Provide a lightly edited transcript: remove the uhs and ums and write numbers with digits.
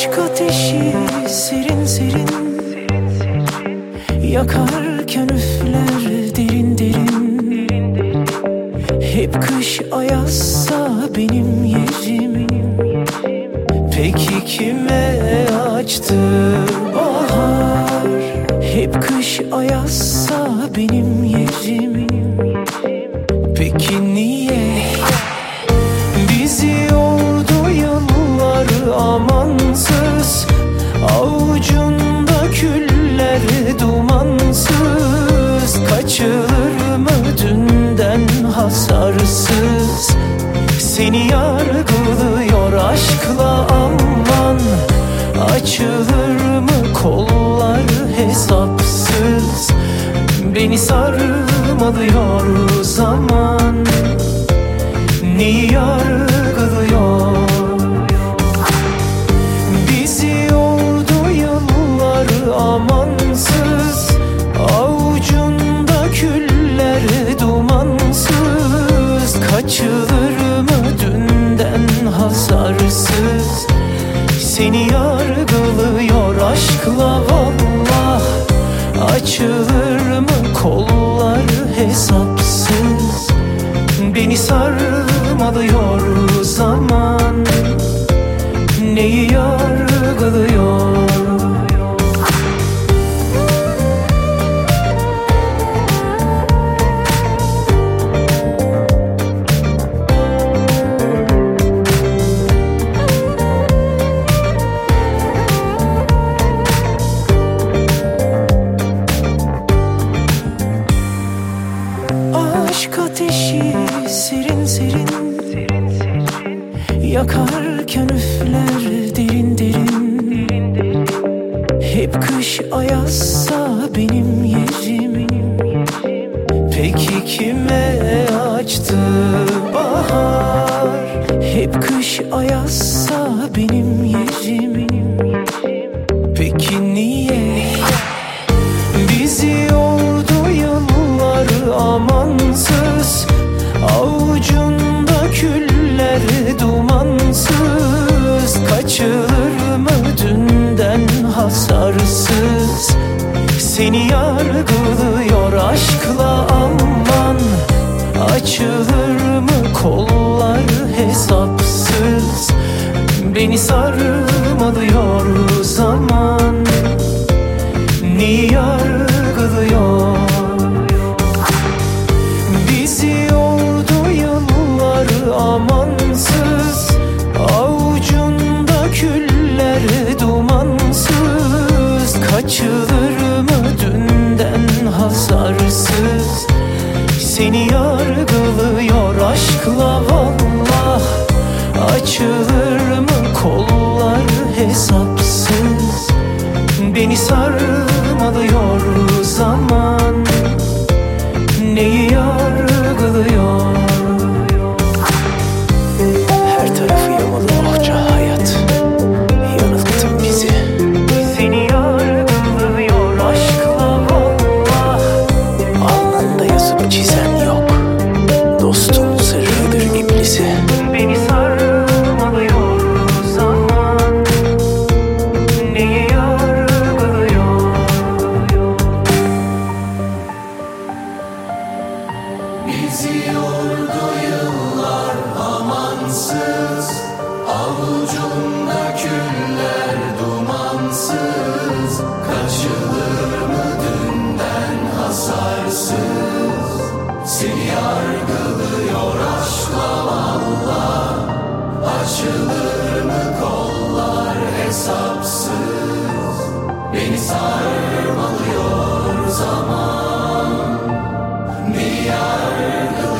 Aşk ateşi serin serin yakarken üfler derin derin. Hep kış ayazsa benim yerim. Peki kime açtı bahar? Hep kış ayazsa benim yerim. Peki niye bizi yordu yıllar amansız? Avucunda küller dumansız. Kaçılır mı dünden hasarsız? Seni yargılıyor aşkla aman. Açılır mı kollar hesapsız? Beni sarmalıyor zaman. Neyi yargılıyor? Bizi yordu yıllar amansız. Avucunda küller dumansız. Kaçılır mı dünden hasarsız? Seni yargılıyor aşkla vallah. Açılır mı kollar hesapsız? Beni sarmalıyor zaman. Neyi yargılıyor? Aşk ateşi serin serin yakarken üfler derin derin. Hep kış ayazsa benim yerim. Peki kime açtı bahar? Hep kış ayazsa benim yerim. Peki niye bizi yordu yıllar amansız? Avucunda küller dumansız. Kaçılır mı dünden hasarsız? Seni yargılıyor aşkla aman. Açılır mı kollar hesapsız? Beni sarmalıyor zaman. Neyi yargılıyor? Bizi yordu yıllar amansız. Avucunda küller dumansız. Kaçılır mı dünden hasarsız? Seni yargılıyor aşkla vallah. Açılır mı kollar hesapsız? Beni sarmalıyor zaman. Neyi yargılıyor? Her tarafı yamalı bohça hayat. Yanılttın bizi. Seni yargılıyor aşkla vallah. Alnında yazıp çizen yok. Dostum sırrıdır iblisi. Beni sarmalıyor zaman. Neyi yargılıyor? Bizi yordu yıllar amansız. Avucunda küller dumansız. Kaçılır mı dünden hasarsız? Seni yargılıyor aşkla vallah. Açılır mı kollar hesapsız? Beni sarmalıyor zaman. Neyi yargılıyor?